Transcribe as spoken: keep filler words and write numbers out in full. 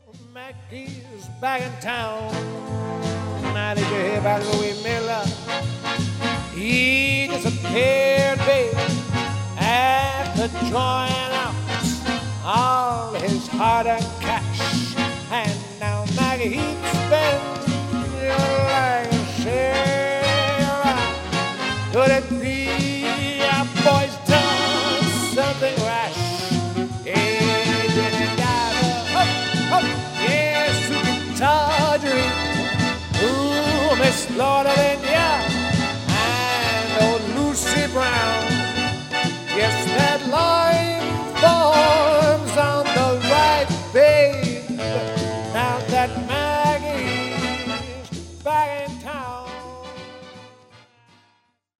Mackey's back in town. Now did you hear about Louis Miller? He disappeared, baby, after drawing out all his hard-earned cash. And now Maggie, he'd spend like a sailor. Could it be our boy's done something rash? Yes, we can tawdry. Ooh, Miss Florida,